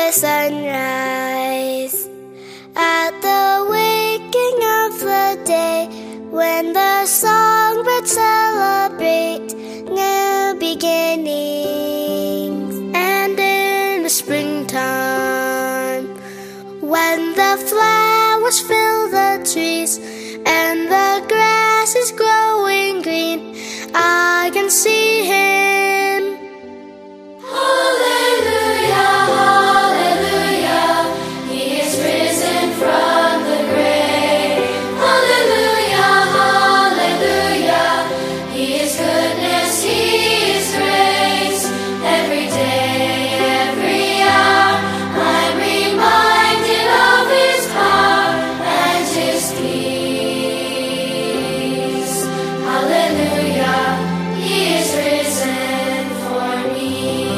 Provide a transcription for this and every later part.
the sunrise, at the waking of the day, when the songbirds celebrate new beginnings. And in the springtime, when the flowers fill the trees and the grass is growing green, I can see Him. Hallelujah, hallelujah, He is risen from the grave. Hallelujah, hallelujah, He is goodness, He is grace. Every day, every hour, I'm reminded of His power and His peace. Hallelujah, He is risen for me.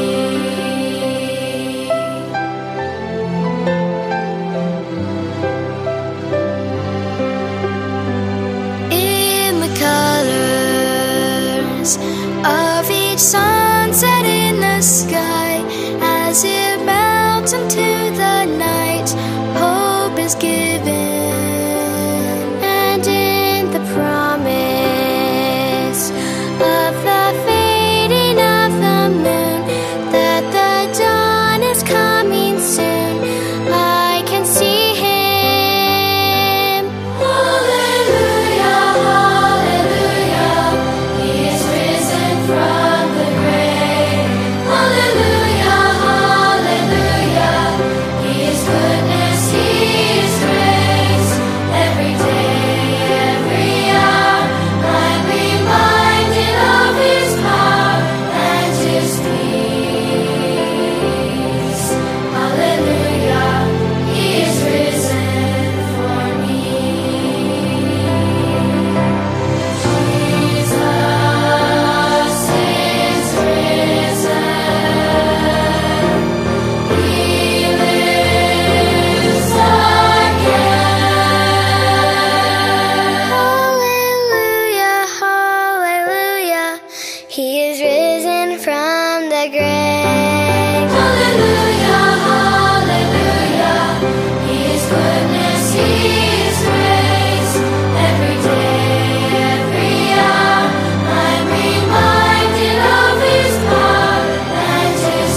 In the colors of each sunset in the sky, as it melts into the night, hope is given. And in the promise of the fading of the moon, that the dawn is coming soon, I can see Him. Hallelujah, hallelujah, He is risen from the grave. Hallelujah, hallelujah, He is goodness, He is grace. Every day, every hour, I'm reminded of His power and His peace. Hallelujah, He is risen for me. Jesus is risen. He lives again. Hallelujah, hallelujah, He is risen from the grave. Hallelujah, hallelujah, He is goodness, He is grace. Every day, every hour, I'm reminded of His power and His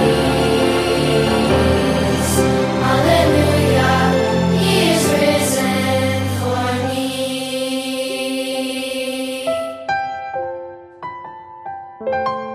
peace. Hallelujah, He is risen for me.